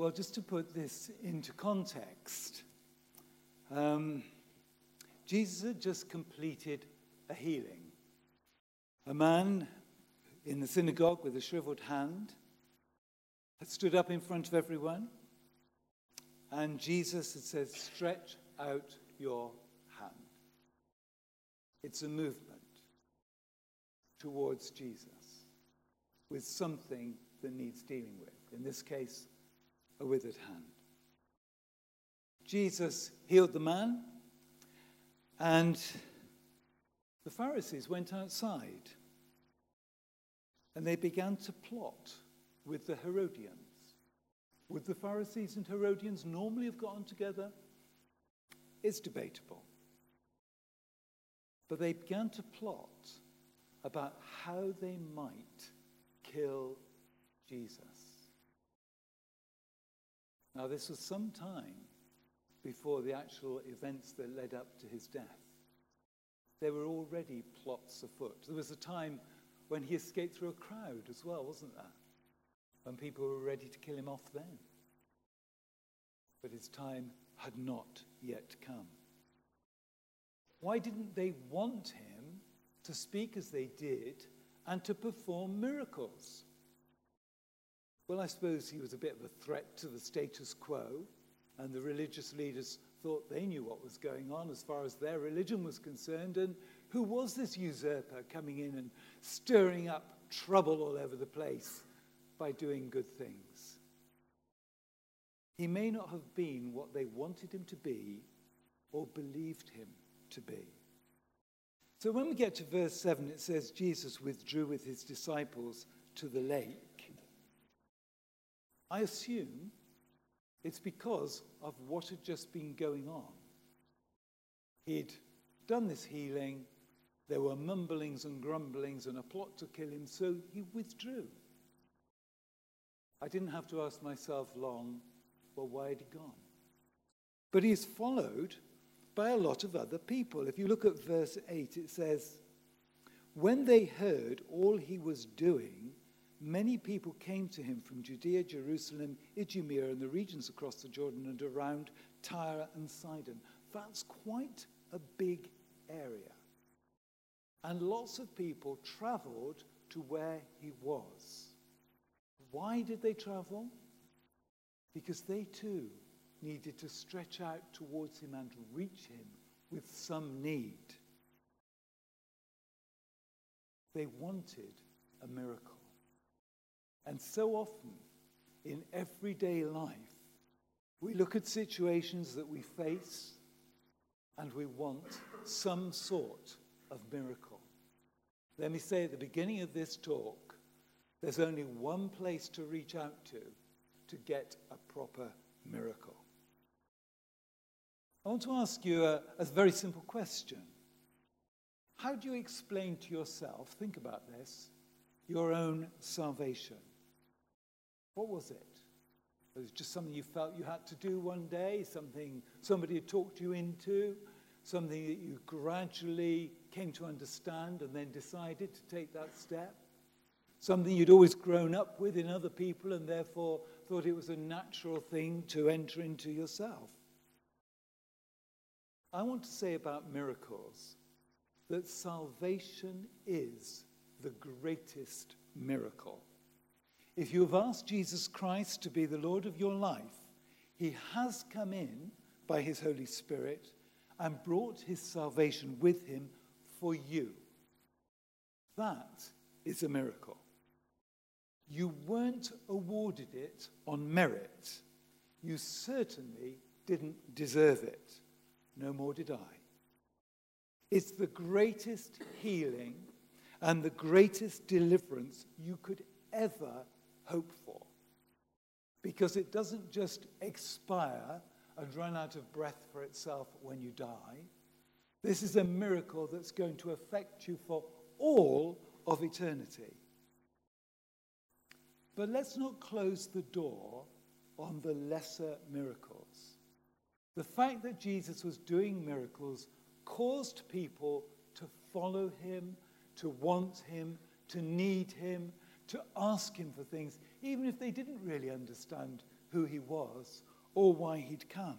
Well, just to put this into context, Jesus had just completed a healing. A man in the synagogue with a shriveled hand had stood up in front of everyone, and Jesus had said, "Stretch out your hand." It's a movement towards Jesus with something that needs dealing with. In this case, a withered hand. Jesus healed the man, and the Pharisees went outside and they began to plot with the Herodians. Would the Pharisees and Herodians normally have gotten together? It's debatable. But they began to plot about how they might kill Jesus. Now, this was some time before the actual events that led up to his death. There were already plots afoot. There was a time when he escaped through a crowd as well, wasn't there? When people were ready to kill him off then. But his time had not yet come. Why didn't they want him to speak as they did and to perform miracles? Well, I suppose he was a bit of a threat to the status quo, and the religious leaders thought they knew what was going on as far as their religion was concerned. And who was this usurper coming in and stirring up trouble all over the place by doing good things? He may not have been what they wanted him to be or believed him to be. So when we get to verse 7, it says, Jesus withdrew with his disciples to the lake. I assume it's because of what had just been going on. He'd done this healing, there were mumblings and grumblings and a plot to kill him, so he withdrew. I didn't have to ask myself long, well, why had he gone? But he's followed by a lot of other people. If you look at verse 8, it says, when they heard all he was doing, many people came to him from Judea, Jerusalem, Idumea, and the regions across the Jordan and around Tyre and Sidon. That's quite a big area. And lots of people traveled to where he was. Why did they travel? Because they too needed to stretch out towards him and reach him with some need. They wanted a miracle. And so often, in everyday life, we look at situations that we face and we want some sort of miracle. Let me say at the beginning of this talk, there's only one place to reach out to get a proper miracle. I want to ask you a very simple question. How do you explain to yourself, think about this, your own salvation? What was it? Was it just something you felt you had to do one day, something somebody had talked you into, something that you gradually came to understand and then decided to take that step? Something you'd always grown up with in other people and therefore thought it was a natural thing to enter into yourself? I want to say about miracles that salvation is the greatest miracle. If you have asked Jesus Christ to be the Lord of your life, he has come in by his Holy Spirit and brought his salvation with him for you. That is a miracle. You weren't awarded it on merit. You certainly didn't deserve it. No more did I. It's the greatest healing and the greatest deliverance you could ever hope for. Because it doesn't just expire and run out of breath for itself when you die. This is a miracle that's going to affect you for all of eternity. But let's not close the door on the lesser miracles. The fact that Jesus was doing miracles caused people to follow him, to want him, to need him, to ask him for things, even if they didn't really understand who he was or why he'd come.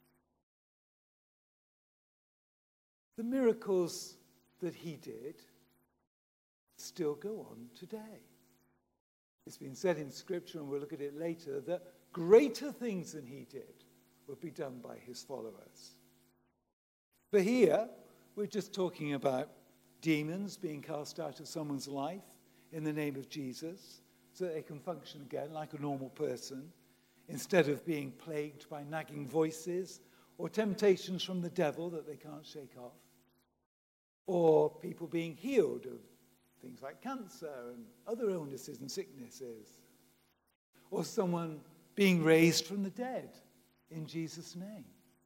The miracles that he did still go on today. It's been said in Scripture, and we'll look at it later, that greater things than he did will be done by his followers. But here, we're just talking about demons being cast out of someone's life in the name of Jesus so that they can function again like a normal person instead of being plagued by nagging voices or temptations from the devil that they can't shake off, or people being healed of things like cancer and other illnesses and sicknesses, or someone being raised from the dead in Jesus' name.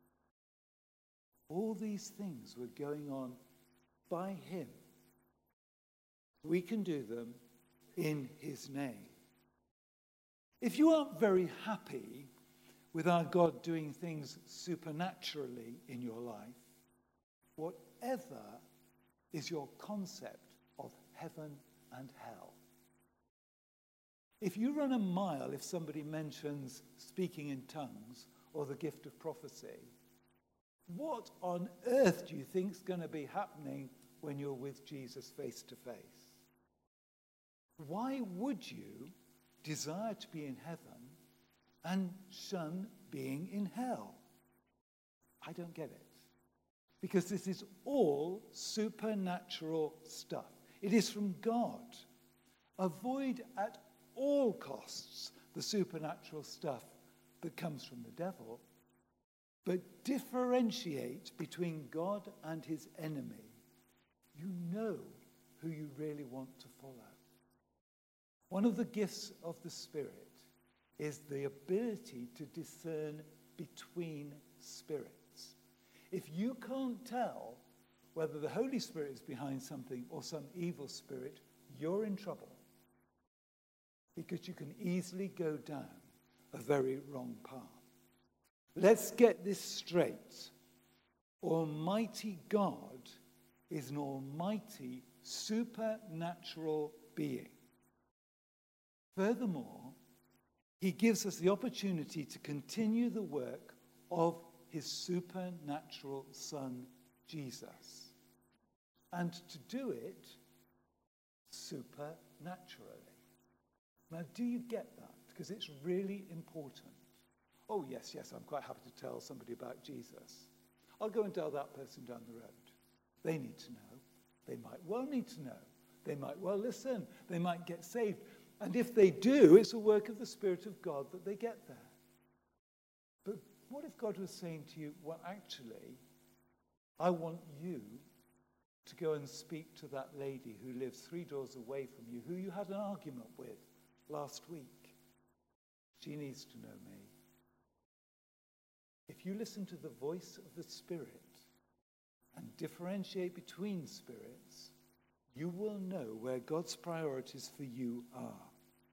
All these things were going on by him. We can do them in his name. If you aren't very happy with our God doing things supernaturally in your life, whatever is your concept of heaven and hell. If you run a mile if somebody mentions speaking in tongues or the gift of prophecy, what on earth do you think is going to be happening when you're with Jesus face to face? Why would you desire to be in heaven and shun being in hell? I don't get it. Because this is all supernatural stuff. It is from God. Avoid at all costs the supernatural stuff that comes from the devil, but differentiate between God and his enemy. You know who you really want to follow. One of the gifts of the Spirit is the ability to discern between spirits. If you can't tell whether the Holy Spirit is behind something or some evil spirit, you're in trouble. Because you can easily go down a very wrong path. Let's get this straight. Almighty God is an almighty supernatural being. Furthermore, he gives us the opportunity to continue the work of his supernatural Son, Jesus. And to do it supernaturally. Now, do you get that? Because it's really important. Oh, yes, I'm quite happy to tell somebody about Jesus. I'll go and tell that person down the road. They need to know. They might well need to know. They might well listen. They might get saved. And if they do, it's a work of the Spirit of God that they get there. But what if God was saying to you, well, actually, I want you to go and speak to that lady who lives 3 doors away from you, who you had an argument with last week. She needs to know me. If you listen to the voice of the Spirit and differentiate between spirits, you will know where God's priorities for you are.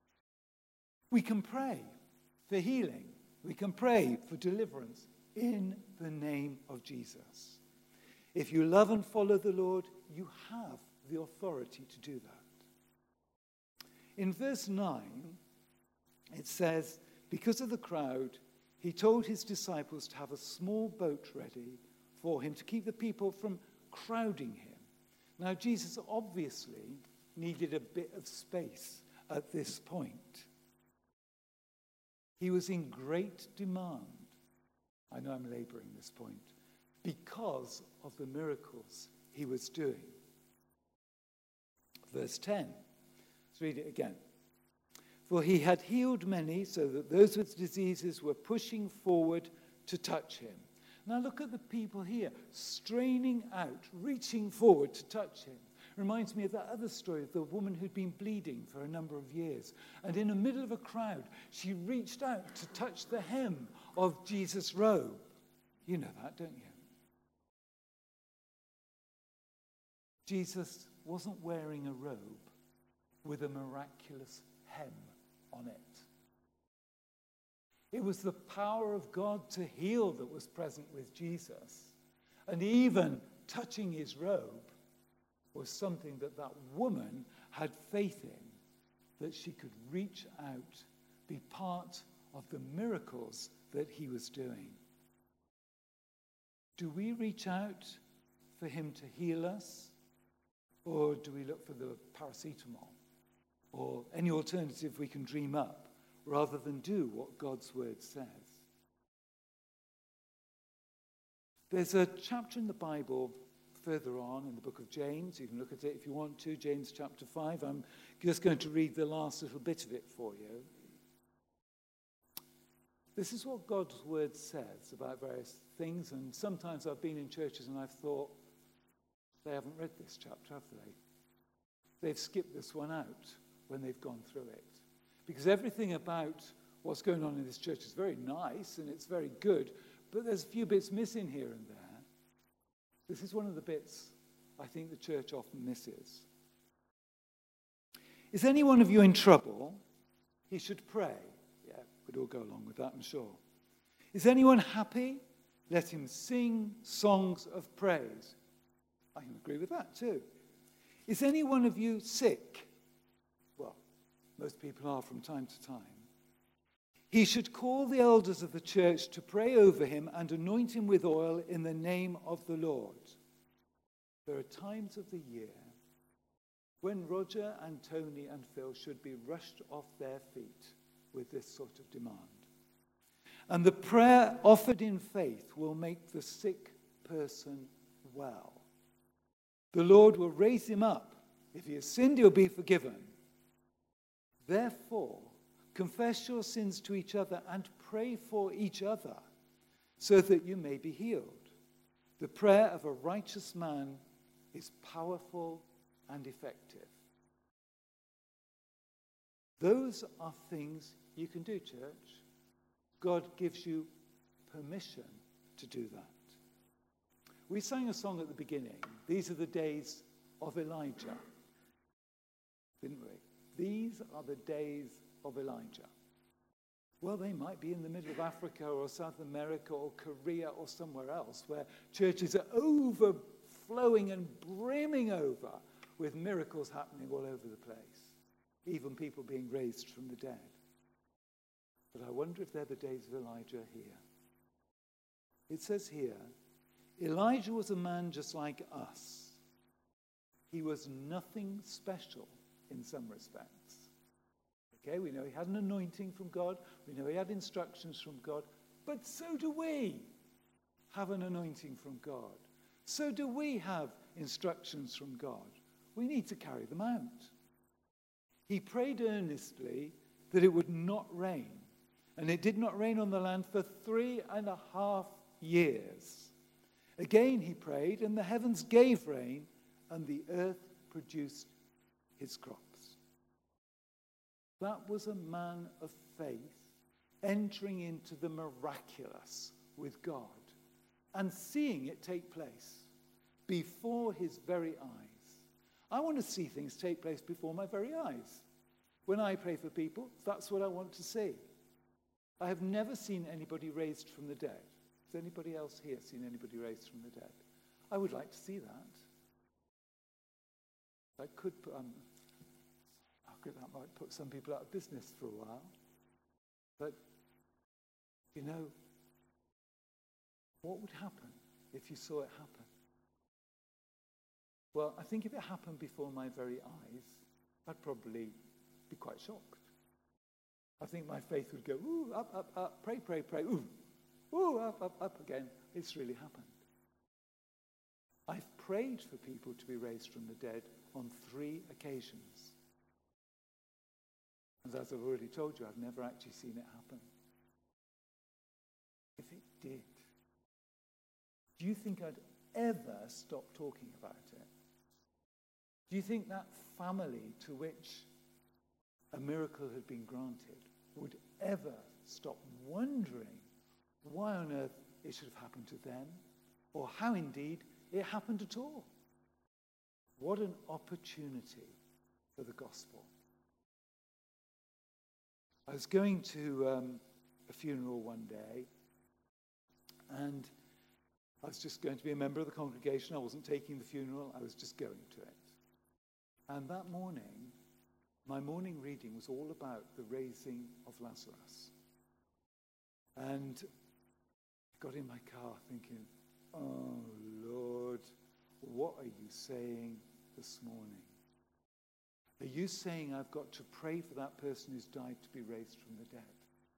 We can pray for healing. We can pray for deliverance in the name of Jesus. If you love and follow the Lord, you have the authority to do that. In verse 9, it says, because of the crowd, he told his disciples to have a small boat ready for him to keep the people from crowding him. Now, Jesus obviously needed a bit of space at this point. He was in great demand. I know I'm laboring this point. Because of the miracles he was doing. Verse 10. Let's read it again. For he had healed many, so that those with diseases were pushing forward to touch him. Now look at the people here, straining out, reaching forward to touch him. Reminds me of that other story of the woman who'd been bleeding for a number of years. And in the middle of a crowd, she reached out to touch the hem of Jesus' robe. You know that, don't you? Jesus wasn't wearing a robe with a miraculous hem on it. It was the power of God to heal that was present with Jesus. And even touching his robe was something that woman had faith in, that she could reach out, be part of the miracles that he was doing. Do we reach out for him to heal us? Or do we look for the paracetamol or any alternative we can dream up rather than do what God's word says? There's a chapter in the Bible further on in the book of James. You can look at it if you want to, James chapter 5. I'm just going to read the last little bit of it for you. This is what God's word says about various things, and sometimes I've been in churches and I've thought, they haven't read this chapter, have they? They've skipped this one out when they've gone through it. Because everything about what's going on in this church is very nice and it's very good, but there's a few bits missing here and there. This is one of the bits I think the church often misses. Is any one of you in trouble? He should pray. Yeah, we'd all go along with that, I'm sure. Is anyone happy? Let him sing songs of praise. I can agree with that too. Is any one of you sick? Well, most people are from time to time. He should call the elders of the church to pray over him and anoint him with oil in the name of the Lord. There are times of the year when Roger and Tony and Phil should be rushed off their feet with this sort of demand. And the prayer offered in faith will make the sick person well. The Lord will raise him up. If he has sinned, he'll be forgiven. Therefore, confess your sins to each other and pray for each other so that you may be healed. The prayer of a righteous man is powerful and effective. Those are things you can do, church. God gives you permission to do that. We sang a song at the beginning. These are the days of Elijah. Didn't we? These are the days of Elijah. Well, they might be in the middle of Africa or South America or Korea or somewhere else where churches are overflowing and brimming over with miracles happening all over the place. Even people being raised from the dead. But I wonder if they're the days of Elijah here. It says here, Elijah was a man just like us. He was nothing special in some respects. Okay, we know he had an anointing from God. We know he had instructions from God. But so do we have an anointing from God. So do we have instructions from God. We need to carry them out. He prayed earnestly that it would not rain. And it did not rain on the land for 3.5 years. Again he prayed, and the heavens gave rain, and the earth produced his crops. That was a man of faith entering into the miraculous with God and seeing it take place before his very eyes. I want to see things take place before my very eyes. When I pray for people, that's what I want to see. I have never seen anybody raised from the dead. Has anybody else here seen anybody raised from the dead? I would like to see that. I could put, that might put some people out of business for a while. But, you know, what would happen if you saw it happen? Well, I think if it happened before my very eyes, I'd probably be quite shocked. I think my faith would go, ooh, up, up, up, pray, pray, pray, ooh, ooh, up, up, up again. It's really happened. I've prayed for people to be raised from the dead on 3 occasions. And as I've already told you, I've never actually seen it happen. If it did, do you think I'd ever stop talking about it? Do you think that family to which a miracle had been granted would ever stop wondering why on earth it should have happened to them, or how indeed it happened at all? What an opportunity for the gospel. I was going to a funeral one day, and I was just going to be a member of the congregation. I wasn't taking the funeral, I was just going to it. And that morning, my morning reading was all about the raising of Lazarus. And I got in my car thinking, oh, Lord, what are you saying this morning? Are you saying I've got to pray for that person who's died to be raised from the dead?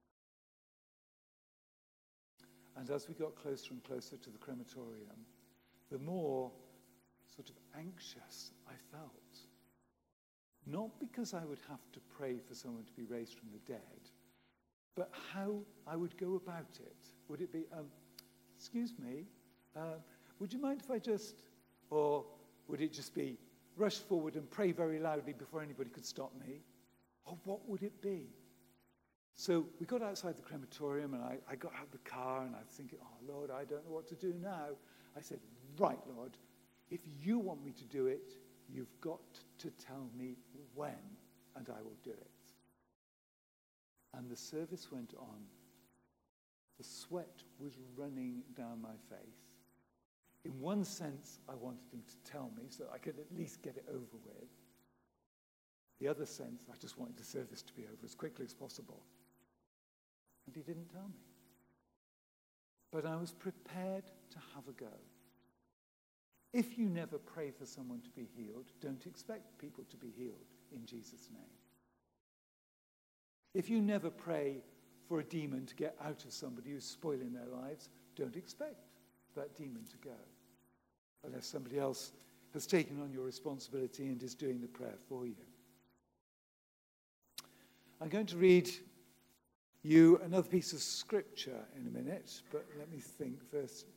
And as we got closer and closer to the crematorium, the more sort of anxious I felt. Not because I would have to pray for someone to be raised from the dead, but how I would go about it. Would it be, excuse me, would you mind if I just, or would it just be rush forward and pray very loudly before anybody could stop me? Or what would it be? So we got outside the crematorium, and I got out of the car, and I was thinking, oh, Lord, I don't know what to do now. I said, right, Lord, if you want me to do it, you've got to tell me when, and I will do it. And the service went on. The sweat was running down my face. In one sense, I wanted him to tell me so I could at least get it over with. The other sense, I just wanted the service to be over as quickly as possible. And he didn't tell me. But I was prepared to have a go. If you never pray for someone to be healed, don't expect people to be healed in Jesus' name. If you never pray for a demon to get out of somebody who's spoiling their lives, don't expect that demon to go, unless somebody else has taken on your responsibility and is doing the prayer for you. I'm going to read you another piece of scripture in a minute, but let me think. Verse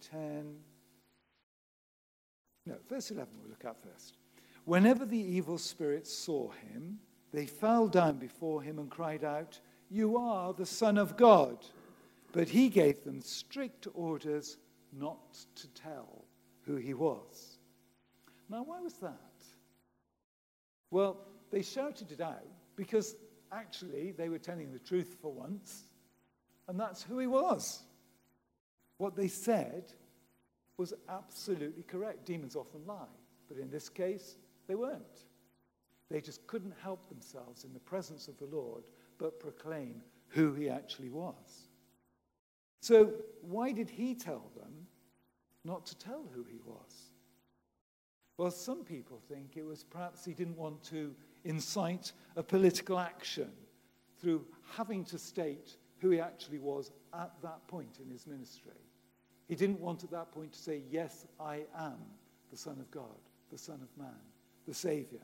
11 we'll look at first. Whenever the evil spirits saw him, they fell down before him and cried out, "You are the Son of God." But he gave them strict orders not to tell who he was. Now, why was that? Well, they shouted it out because actually they were telling the truth for once, and that's who he was. What they said was absolutely correct. Demons often lie, but in this case, they weren't. They just couldn't help themselves in the presence of the Lord but proclaim who he actually was. So why did he tell them not to tell who he was? Well, some people think it was perhaps he didn't want to incite a political action through having to state who he actually was at that point in his ministry. He didn't want at that point to say, yes, I am the Son of God, the Son of Man, the Savior.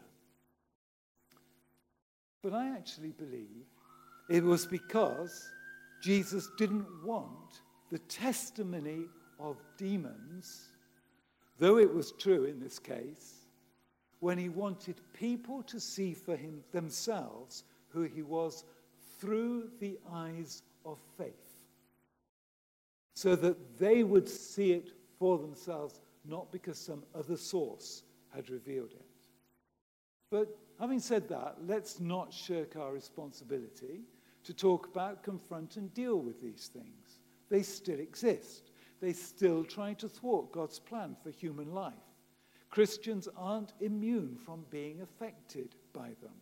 But I actually believe it was because Jesus didn't want the testimony of demons, though it was true in this case, when he wanted people to see for themselves who he was through the eyes of faith, so that they would see it for themselves, not because some other source had revealed it. But having said that, let's not shirk our responsibility to talk about, confront, and deal with these things. They still exist. They still try to thwart God's plan for human life. Christians aren't immune from being affected by them.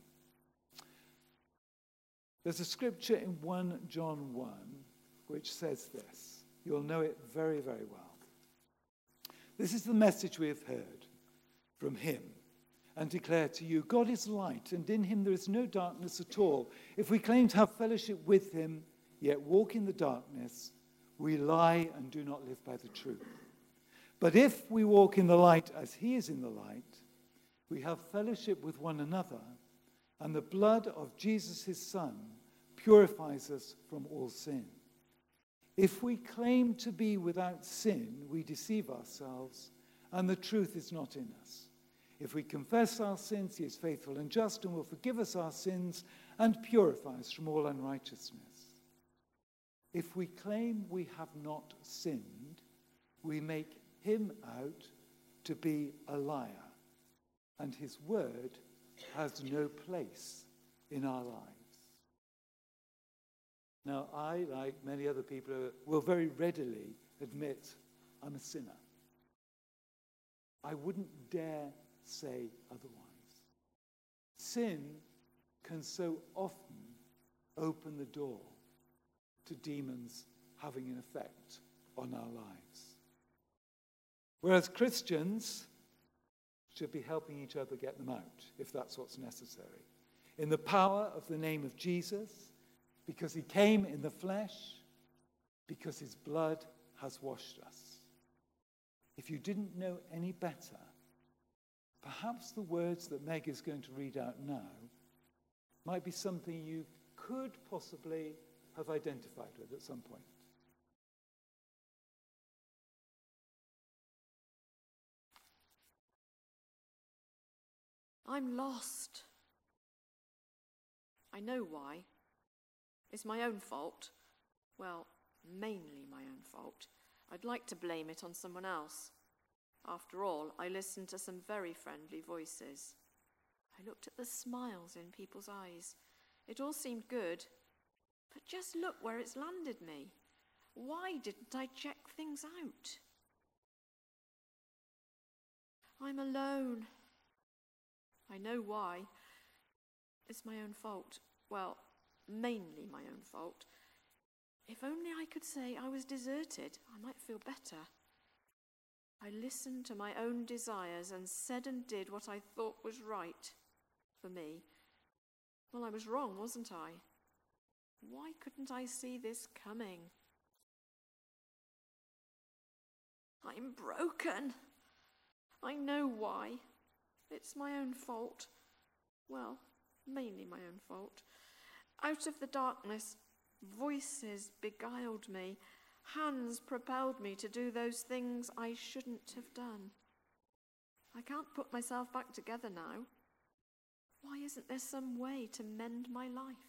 There's a scripture in 1 John 1 which says this. You'll know it very, very well. This is the message we have heard from him and declare to you, God is light, and in him there is no darkness at all. If we claim to have fellowship with him, yet walk in the darkness, we lie and do not live by the truth. But if we walk in the light as he is in the light, we have fellowship with one another, and the blood of Jesus, his Son, purifies us from all sin. If we claim to be without sin, we deceive ourselves, and the truth is not in us. If we confess our sins, he is faithful and just and will forgive us our sins and purify us from all unrighteousness. If we claim we have not sinned, we make him out to be a liar, and his word has no place in our lives. Now, I, like many other people, will very readily admit I'm a sinner. I wouldn't dare say otherwise. Sin can so often open the door to demons having an effect on our lives. Whereas Christians should be helping each other get them out, if that's what's necessary. In the power of the name of Jesus, because he came in the flesh, because his blood has washed us. If you didn't know any better, perhaps the words that Meg is going to read out now might be something you could possibly have identified with at some point. I'm lost. I know why. It's my own fault. Well, mainly my own fault. I'd like to blame it on someone else. After all, I listened to some very friendly voices. I looked at the smiles in people's eyes. It all seemed good. But just look where it's landed me. Why didn't I check things out? I'm alone. I know why. It's my own fault. Well, mainly my own fault. If only I could say I was deserted, I might feel better. I listened to my own desires and said and did what I thought was right for me. Well, I was wrong, wasn't I? Why couldn't I see this coming? I'm broken. I know why. It's my own fault. Well, mainly my own fault. Out of the darkness, voices beguiled me. Hands propelled me to do those things I shouldn't have done. I can't put myself back together now. Why isn't there some way to mend my life?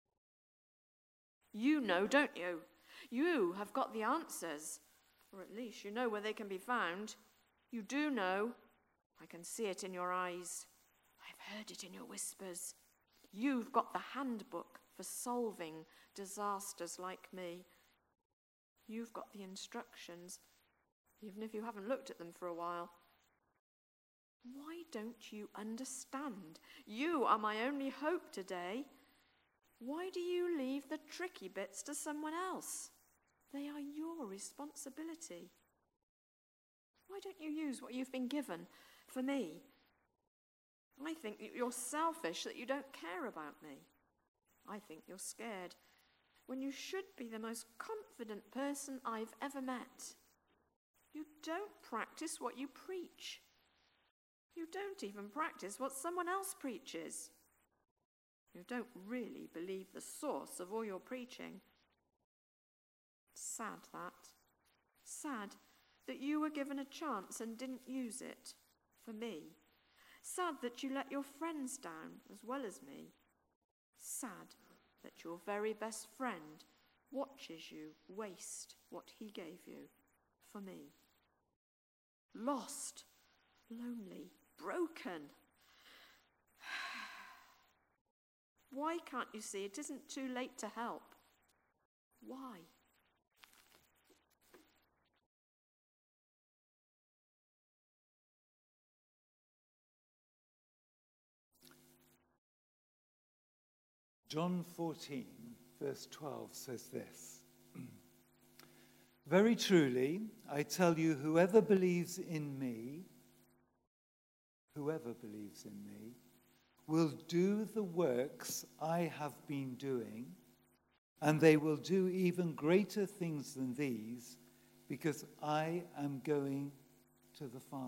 You know, don't you? You have got the answers. Or at least you know where they can be found. You do know. I can see it in your eyes. I've heard it in your whispers. You've got the handbook for solving disasters like me. You've got the instructions, even if you haven't looked at them for a while. Why don't you understand? You are my only hope today. Why do you leave the tricky bits to someone else? They are your responsibility. Why don't you use what you've been given for me? I think that you're selfish, that you don't care about me. I think you're scared, when you should be the most confident person I've ever met. You don't practice what you preach. You don't even practice what someone else preaches. You don't really believe the source of all your preaching. Sad that. Sad that you were given a chance and didn't use it for me. Sad that you let your friends down as well as me. Sad that your very best friend watches you waste what he gave you for me. Lost, lonely, broken. Why can't you see it isn't too late to help? Why? John 14, verse 12 says this. Very truly, I tell you, whoever believes in me, will do the works I have been doing, and they will do even greater things than these, because I am going to the Father.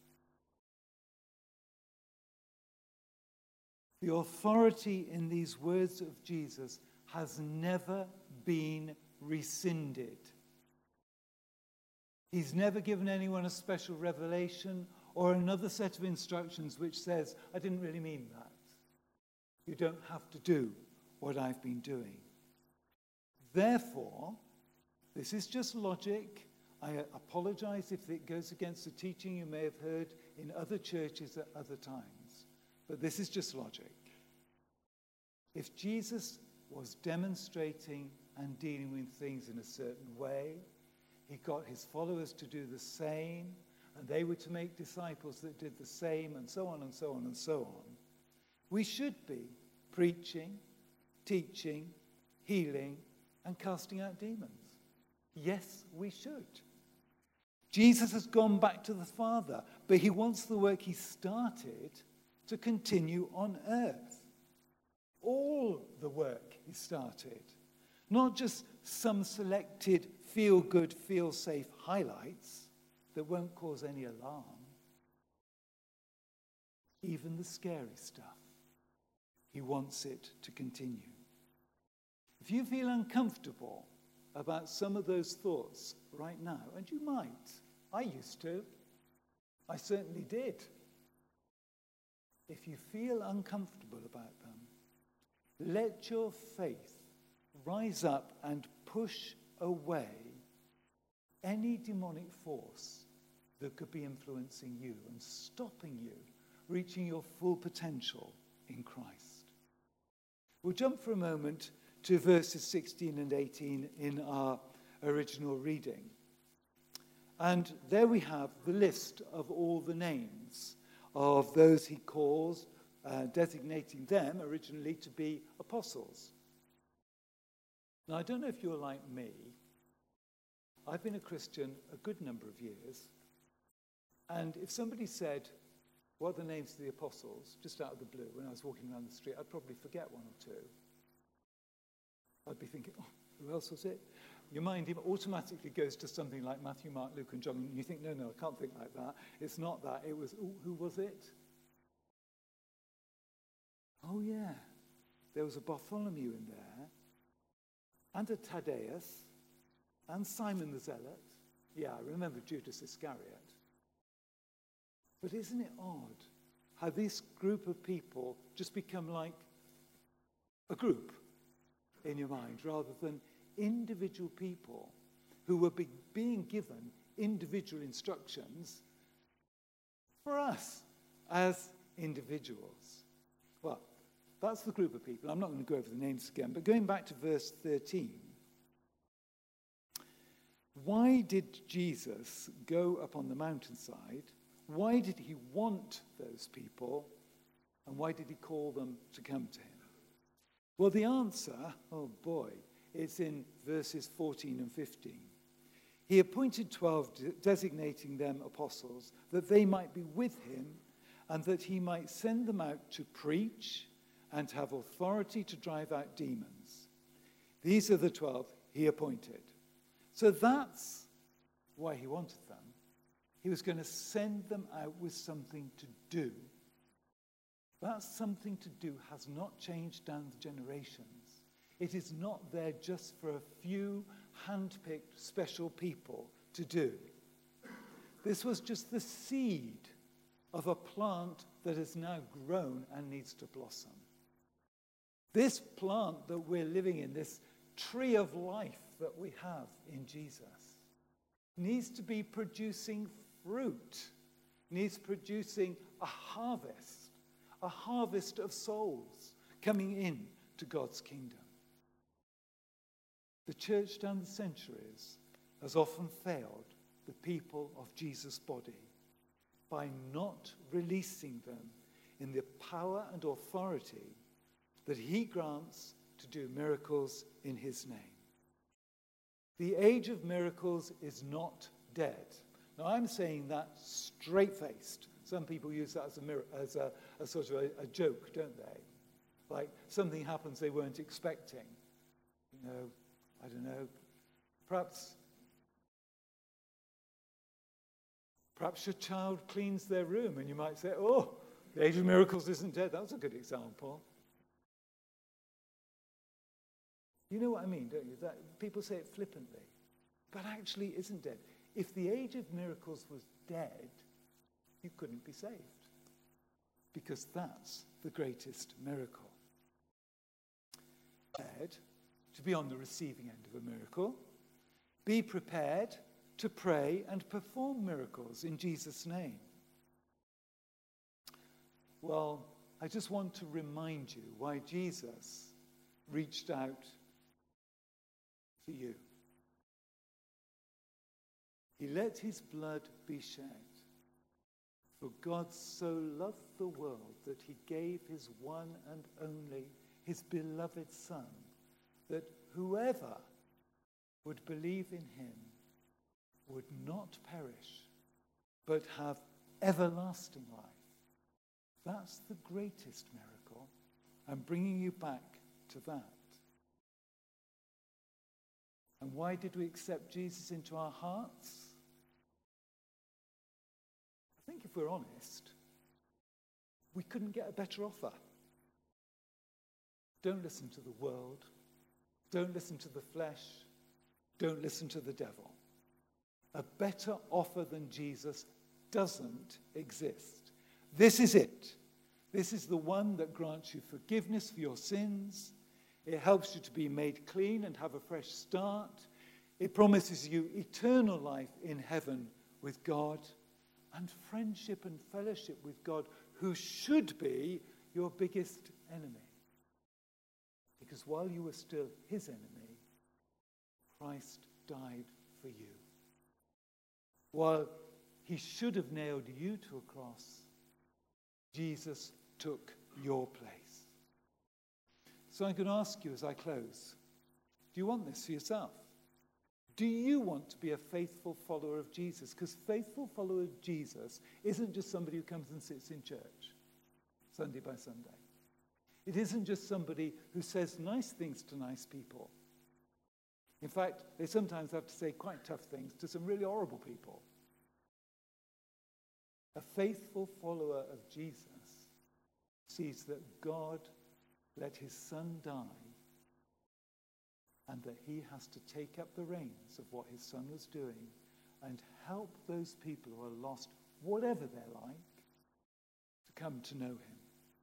The authority in these words of Jesus has never been rescinded. He's never given anyone a special revelation or another set of instructions which says, I didn't really mean that. You don't have to do what I've been doing. Therefore, this is just logic. I apologize if it goes against the teaching you may have heard in other churches at other times. But this is just logic. If Jesus was demonstrating and dealing with things in a certain way, he got his followers to do the same, and they were to make disciples that did the same, and so on and so on and so on. We should be preaching, teaching, healing, and casting out demons. Yes, we should. Jesus has gone back to the Father, but he wants the work he started to continue on earth. All the work he started, not just some selected feel-good, feel-safe highlights that won't cause any alarm. Even the scary stuff, he wants it to continue. If you feel uncomfortable about some of those thoughts right now, and you might, I used to, I certainly did. If you feel uncomfortable about them, let your faith rise up and push away any demonic force that could be influencing you and stopping you reaching your full potential in Christ. We'll jump for a moment to verses 16 and 18 in our original reading. And there we have the list of all the names of those he calls, designating them originally to be apostles. Now, I don't know if you're like me. I've been a Christian a good number of years. And if somebody said, what are the names of the apostles, just out of the blue, when I was walking around the street, I'd probably forget one or two. I'd be thinking, oh, who else was it? Your mind automatically goes to something like Matthew, Mark, Luke, and John, and you think, no, I can't think like that. It's not that. It was, who was it? Oh, yeah. There was a Bartholomew in there, and a Thaddeus, and Simon the Zealot. Yeah, I remember Judas Iscariot. But isn't it odd how this group of people just become like a group in your mind rather than individual people who were being given individual instructions for us as individuals? Well, that's the group of people. I'm not going to go over the names again, but going back to verse 13, why did Jesus go up on the mountainside? Why did he want those people? And why did he call them to come to him? Well, the answer, oh boy, it's in verses 14 and 15. He appointed 12, designating them apostles, that they might be with him and that he might send them out to preach and have authority to drive out demons. These are the 12 he appointed. So that's why he wanted them. He was going to send them out with something to do. That something to do has not changed down the generations. It is not there just for a few hand-picked special people to do. This was just the seed of a plant that has now grown and needs to blossom. This plant that we're living in, this tree of life that we have in Jesus, needs to be producing fruit, needs producing a harvest of souls coming in to God's kingdom. The church down the centuries has often failed the people of Jesus' body by not releasing them in the power and authority that he grants to do miracles in his name. The age of miracles is not dead. Now, I'm saying that straight-faced. Some people use that as a sort of a joke, don't they? Like something happens they weren't expecting. You know, I don't know, perhaps your child cleans their room and you might say, oh, the age of miracles isn't dead. That was a good example. You know what I mean, don't you? That people say it flippantly, but actually it isn't dead. If the age of miracles was dead, you couldn't be saved, because that's the greatest miracle. Prepared to be on the receiving end of a miracle. Be prepared to pray and perform miracles in Jesus' name. Well, I just want to remind you why Jesus reached out to you. He let his blood be shed. For God so loved the world that he gave his one and only, his beloved Son, that whoever would believe in him would not perish, but have everlasting life. That's the greatest miracle. I'm bringing you back to that. And why did we accept Jesus into our hearts? I think if we're honest, we couldn't get a better offer. Don't listen to the world. Don't listen to the flesh. Don't listen to the devil. A better offer than Jesus doesn't exist. This is it. This is the one that grants you forgiveness for your sins. It helps you to be made clean and have a fresh start. It promises you eternal life in heaven with God and friendship and fellowship with God, who should be your biggest enemy. Because while you were still his enemy, Christ died for you. While he should have nailed you to a cross, Jesus took your place. So I'm going to ask you as I close, do you want this for yourself? Do you want to be a faithful follower of Jesus? Because faithful follower of Jesus isn't just somebody who comes and sits in church Sunday by Sunday. It isn't just somebody who says nice things to nice people. In fact, they sometimes have to say quite tough things to some really horrible people. A faithful follower of Jesus sees that God let his son die and that he has to take up the reins of what his son was doing and help those people who are lost, whatever they're like, to come to know him.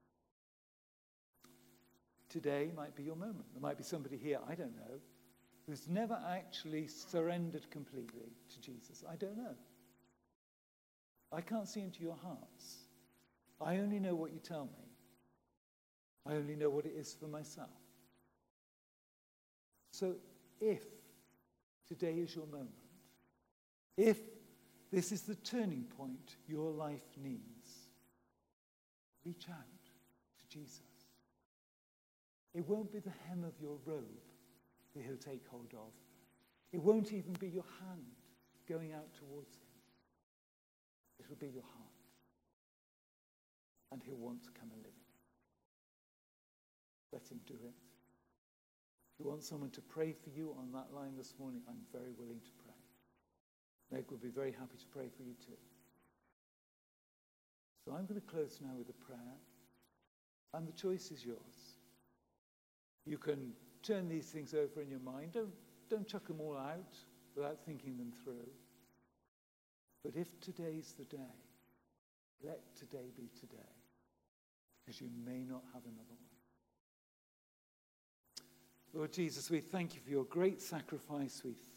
Today might be your moment. There might be somebody here, I don't know, who's never actually surrendered completely to Jesus. I don't know. I can't see into your hearts. I only know what you tell me. I only know what it is for myself. So if today is your moment, if this is the turning point your life needs, reach out to Jesus. It won't be the hem of your robe that he'll take hold of. It won't even be your hand going out towards him. It will be your heart. And he'll want to come and live in it. Let him do it. If you want someone to pray for you on that line this morning, I'm very willing to pray. Meg would be very happy to pray for you too. So I'm going to close now with a prayer. And the choice is yours. You can turn these things over in your mind. Don't chuck them all out without thinking them through. But if today's the day, let today be today, because you may not have another one. Lord Jesus, we thank you for your great sacrifice. We